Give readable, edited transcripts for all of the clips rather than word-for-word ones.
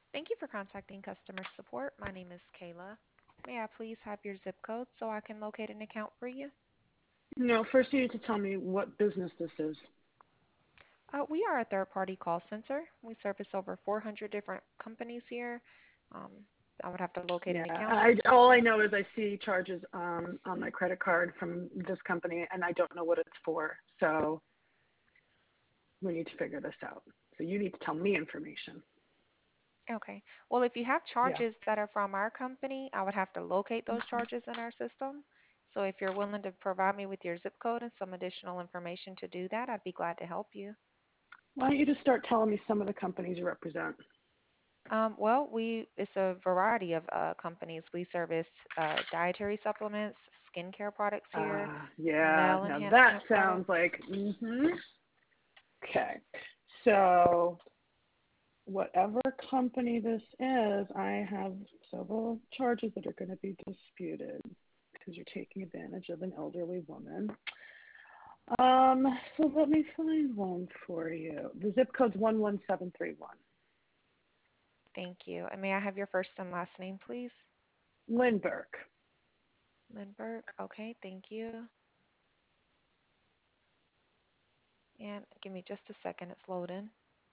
Thank you for contacting customer support. My name is Kayla. May I please have your zip code so I can locate an account for you? No, first you need to tell me what business this is. We are a third-party call center. We service over 400 different companies here. Um, I would have to locate Yeah, an account I number all I for know is I see charges on my credit card from this company, and I don't know what it's for. So we need to figure this out. So you need to tell me information. you. Okay. Well, if you have Yeah. charges that are from our company, I would have to locate those charges in our system. So if you're willing to provide me with your zip code and some additional information to do that, I'd be glad to help you. Why don't you just start telling me some of the companies you represent? Well, it's a variety of companies. We service dietary supplements, skincare products here, Yeah. nail Now that enhancement sounds products. like Okay. So whatever company this is, I have several charges that are going to be disputed because you're taking advantage of an elderly woman. So let me find one for you. The zip code's 11731. Thank you. And may I have your first and last name, please? Lindbergh. Lindbergh. Okay, thank you. And give me just a second, it's loading.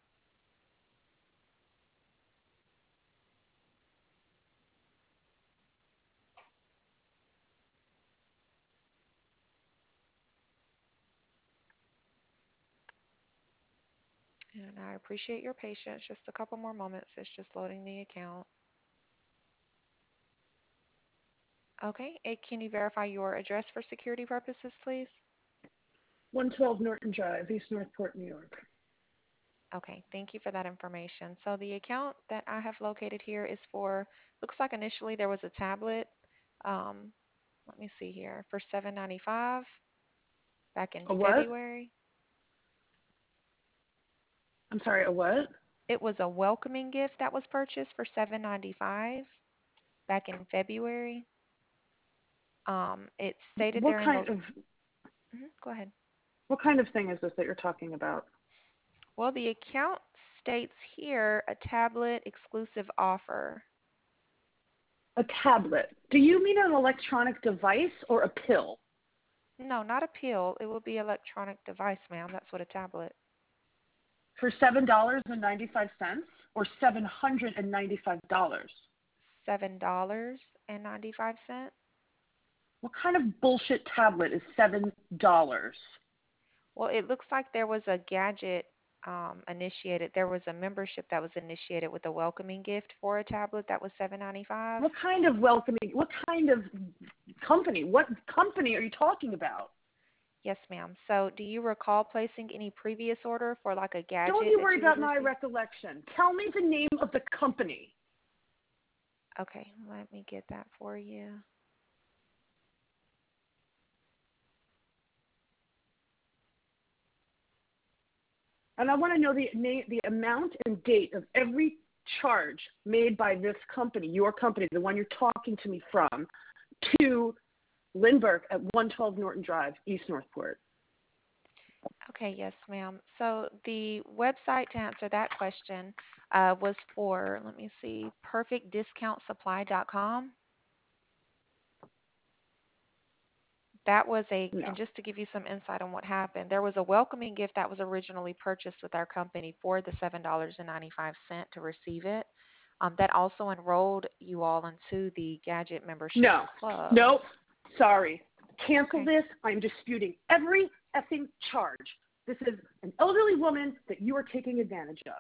And I appreciate your patience. Just a couple more moments. It's just loading the account. Okay, can you verify your address for security purposes, please? 112 Norton Drive, East Northport, New York. Okay, thank you for that information. So the account that I have located here is for, looks like initially there was a tablet. Um, Let me see here, for 795 back in A what? February. I'm sorry, a what? It was a welcoming gift that was purchased for 795 back in February. It stated What there in kind the, of go ahead. what kind of thing is this that you're talking about? Well, the account states here a tablet exclusive offer. A tablet. Do you mean an electronic device or a pill? No, not a pill. It will be electronic device, ma'am. That's what a tablet. For $7.95 or $795? $7.95. What kind of bullshit tablet is $7? Well, it looks like there was a gadget initiated. There was a membership that was initiated with a welcoming gift for a tablet that was 795. What kind of welcoming? What kind of company? What company are you talking about? Yes, ma'am. So, do you recall placing any previous order for like a Don't gadget you that worry you would about my receive? recollection. Tell me the name of the company. Okay, let me get that for you. And I want to know the amount and date of every charge made by this company, your company, the one you're talking to me from, to Lindbergh at 112 Norton Drive, East Northport. Okay, yes, ma'am. So the website to answer that question was for, let me see, perfectdiscountsupply.com. That was No. and just to give you some insight on what happened, there was a welcoming gift that was originally purchased with our company for the $7.95 to receive it. That also enrolled you all into the Gadget Membership No. Club. Nope. Sorry. Cancel Okay. this. I'm disputing every effing charge. This is an elderly woman that you are taking advantage of.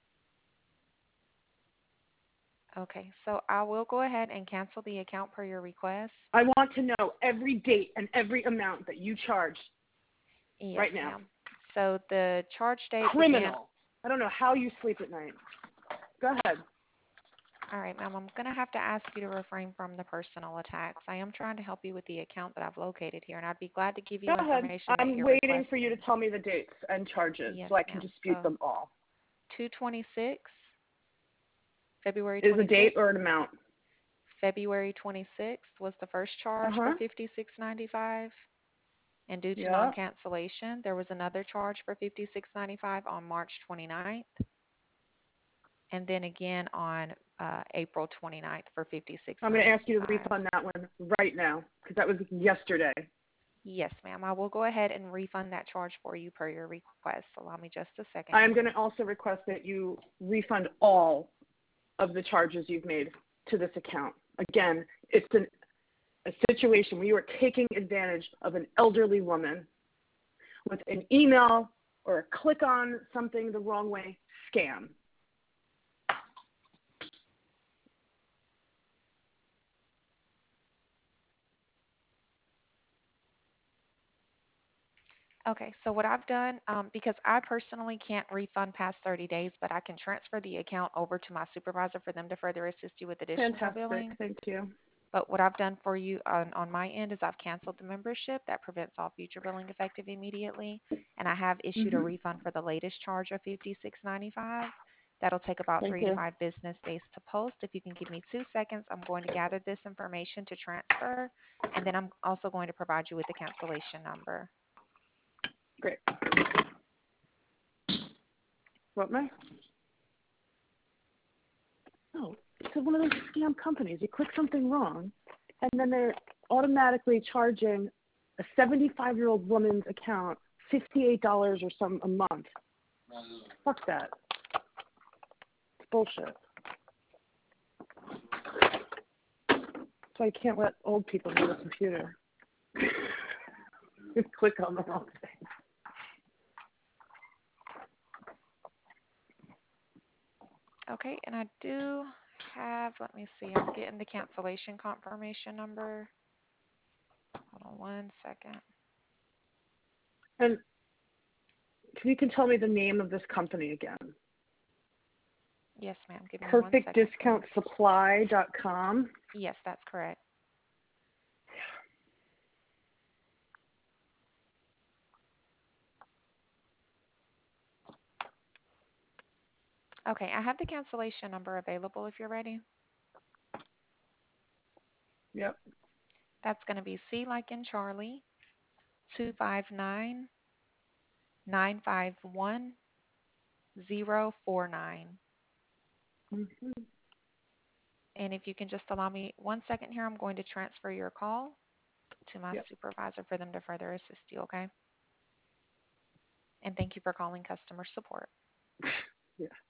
Okay. So I will go ahead and cancel the account per your request. I want to know every date and every amount that you charged Yes, right now. ma'am. So the charge date began. Criminal. I don't know how you sleep at night. Go ahead. All right, ma'am. I'm going to have to ask you to refrain from the personal attacks. I am trying to help you with the account that I've located here, and I'd be glad to give Go you ahead. information that I'm you're waiting for you to requesting. tell me the dates and charges Yes, so I can ma'am. dispute So them all. 226, February Is a date 26th. or an amount? February 26th was the first charge for Uh-huh. 56.95, and due to Yeah. non-cancellation, there was another charge for 56.95 on March 29th. and then again on April 29th for I'm going to ask you to 56.95. refund that one right now because that was yesterday. Yes, ma'am. I will go ahead and refund that charge for you per your request. Allow me just a second I'm here. going to also request that you refund all of the charges you've made to this account. Again, it's a situation where you are taking advantage of an elderly woman with an email or a click on something the wrong way scam. Okay, so what I've done, because I personally can't refund past 30 days, but I can transfer the account over to my supervisor for them to further assist you with additional Fantastic. billing. Thank you. But what I've done for you on my end is I've canceled the membership. That prevents all future billing effective immediately. And I have issued a Hmm. refund for the latest charge of 56.95. That'll take about Thank 3 to you. 5 business days to post. If you can give me 2 seconds, I'm going to gather this information to transfer, and then I'm also going to provide you with the cancellation number. Great. What, May? No, it's one of those scam companies. You click something wrong, and then they're automatically charging a 75-year-old woman's account $58 or some a month. Fuck that. It's bullshit. So I can't let old people use a computer. Click on the wrong thing. Okay, and I do have, let me see, I'm getting the cancellation confirmation number. Hold on 1 second. And you can tell me the name of this company again. Yes, ma'am. Give me 1 second, please. PerfectDiscountSupply.com. Yes, that's correct. Okay, I have the cancellation number available if you're ready. Yep. That's going to be C like in Charlie, 259 951 049. Mm-hmm. And if you can just allow me 1 second here, I'm going to transfer your call to my Yep. supervisor for them to further assist you, okay? And thank you for calling customer support. Yeah.